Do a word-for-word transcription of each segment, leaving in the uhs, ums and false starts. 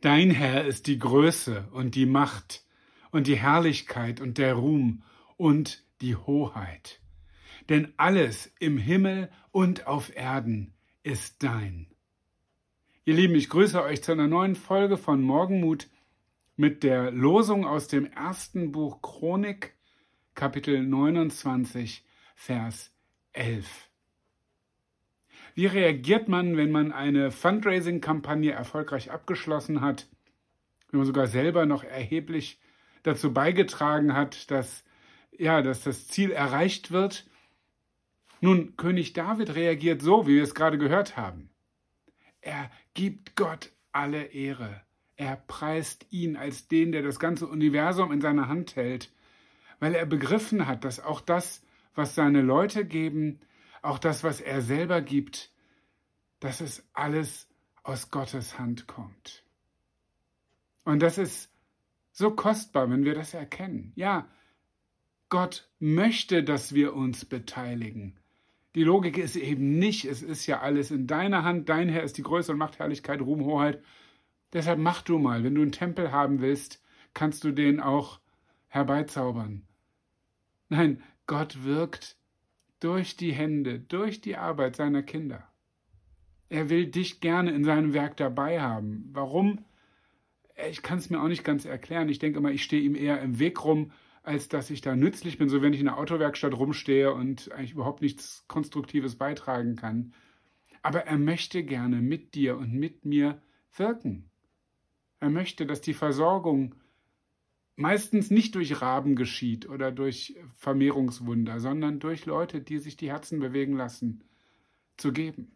Dein Herr ist die Größe und die Macht und die Herrlichkeit und der Ruhm und die Hoheit. Denn alles im Himmel und auf Erden ist dein. Ihr Lieben, ich grüße euch zu einer neuen Folge von Morgenmut mit der Losung aus dem ersten Buch Chronik, Kapitel neunundzwanzig, Vers elf. Wie reagiert man, wenn man eine Fundraising-Kampagne erfolgreich abgeschlossen hat, wenn man sogar selber noch erheblich dazu beigetragen hat, dass, ja, dass das Ziel erreicht wird? Nun, König David reagiert so, wie wir es gerade gehört haben. Er gibt Gott alle Ehre. Er preist ihn als den, der das ganze Universum in seiner Hand hält, weil er begriffen hat, dass auch das, was seine Leute geben, auch das, was er selber gibt, dass es alles aus Gottes Hand kommt. Und das ist so kostbar, wenn wir das erkennen. Ja, Gott möchte, dass wir uns beteiligen. Die Logik ist eben nicht, es ist ja alles in deiner Hand, dein Herr ist die Größe und Macht, Herrlichkeit, Ruhm, Hoheit. Deshalb mach du mal, wenn du einen Tempel haben willst, kannst du den auch herbeizaubern. Nein, Gott wirkt durch die Hände, durch die Arbeit seiner Kinder. Er will dich gerne in seinem Werk dabei haben. Warum? Ich kann es mir auch nicht ganz erklären. Ich denke immer, ich stehe ihm eher im Weg rum, als dass ich da nützlich bin, so wenn ich in der Autowerkstatt rumstehe und eigentlich überhaupt nichts Konstruktives beitragen kann. Aber er möchte gerne mit dir und mit mir wirken. Er möchte, dass die Versorgung meistens nicht durch Raben geschieht oder durch Vermehrungswunder, sondern durch Leute, die sich die Herzen bewegen lassen, zu geben.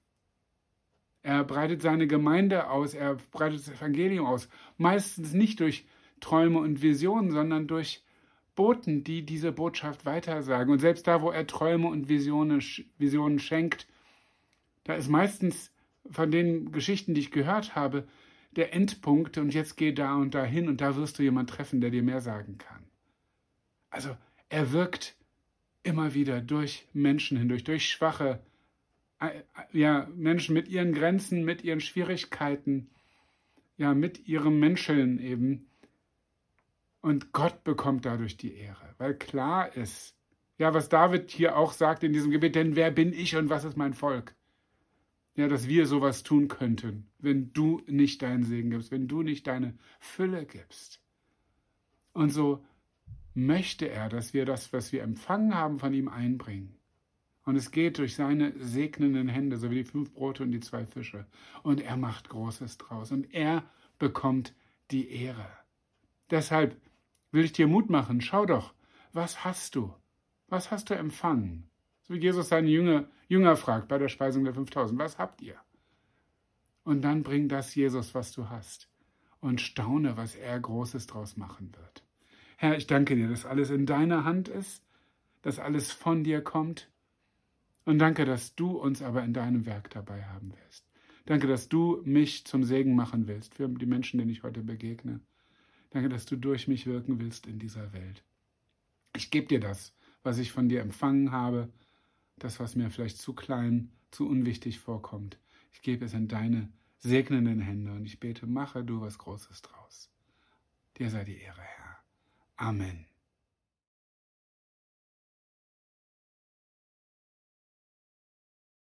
Er breitet seine Gemeinde aus, er breitet das Evangelium aus, meistens nicht durch Träume und Visionen, sondern durch Boten, die diese Botschaft weitersagen. Und selbst da, wo er Träume und Visionen, Visionen schenkt, da ist meistens von den Geschichten, die ich gehört habe, der Endpunkt und jetzt geh da und da hin und da wirst du jemanden treffen, der dir mehr sagen kann. Also er wirkt immer wieder durch Menschen hindurch, durch schwache ja, Menschen mit ihren Grenzen, mit ihren Schwierigkeiten, ja, mit ihrem Menscheln eben. Und Gott bekommt dadurch die Ehre, weil klar ist, ja, was David hier auch sagt in diesem Gebet, denn wer bin ich und was ist mein Volk? Ja, dass wir sowas tun könnten, wenn du nicht deinen Segen gibst, wenn du nicht deine Fülle gibst. Und so möchte er, dass wir das, was wir empfangen haben, von ihm einbringen. Und es geht durch seine segnenden Hände, so wie die fünf Brote und die zwei Fische. Und er macht Großes draus. Und er bekommt die Ehre. Deshalb will ich dir Mut machen. Schau doch, was hast du? Was hast du empfangen? So wie Jesus seine Jünger, Jünger fragt bei der Speisung der fünftausend. Was habt ihr? Und dann bring das Jesus, was du hast. Und staune, was er Großes draus machen wird. Herr, ich danke dir, dass alles in deiner Hand ist, dass alles von dir kommt. Und danke, dass du uns aber in deinem Werk dabei haben willst. Danke, dass du mich zum Segen machen willst für die Menschen, denen ich heute begegne. Danke, dass du durch mich wirken willst in dieser Welt. Ich gebe dir das, was ich von dir empfangen habe, das, was mir vielleicht zu klein, zu unwichtig vorkommt. Ich gebe es in deine segnenden Hände und ich bete, mache du was Großes draus. Dir sei die Ehre, Herr. Amen.